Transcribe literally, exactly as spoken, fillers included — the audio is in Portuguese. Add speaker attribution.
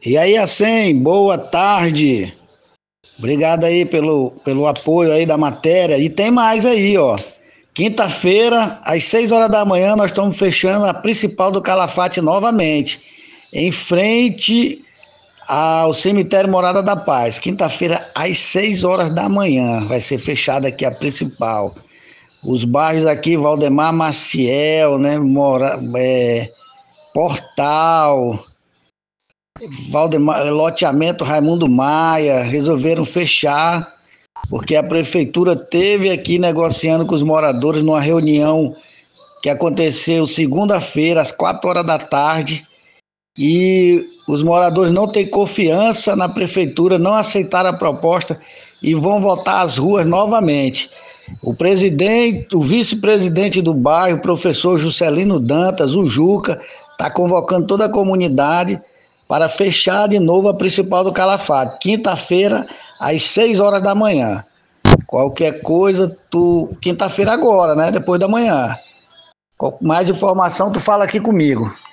Speaker 1: E aí, assim, boa tarde. Obrigado aí pelo, pelo apoio aí da matéria. E tem mais aí, ó. Quinta-feira, às seis horas da manhã, nós estamos fechando a principal do Calafate novamente, em frente ao cemitério Morada da Paz. Quinta-feira, às seis horas da manhã, vai ser fechada aqui a principal. Os bairros aqui, Valdemar Maciel, né, Mora, é, Portal, Valdemar, loteamento Raimundo Maia, resolveram fechar, porque a prefeitura teve aqui negociando com os moradores numa reunião que aconteceu segunda-feira, às quatro horas da tarde, e os moradores não têm confiança na prefeitura, não aceitaram a proposta e vão voltar às ruas novamente. O presidente, o vice-presidente do bairro, o professor Juscelino Dantas, o Juca, está convocando toda a comunidade para fechar de novo a principal do Calafate, quinta-feira, às seis horas da manhã. Qualquer coisa, tu. Quinta-feira agora, né? Depois da manhã. Mais informação, tu fala aqui comigo.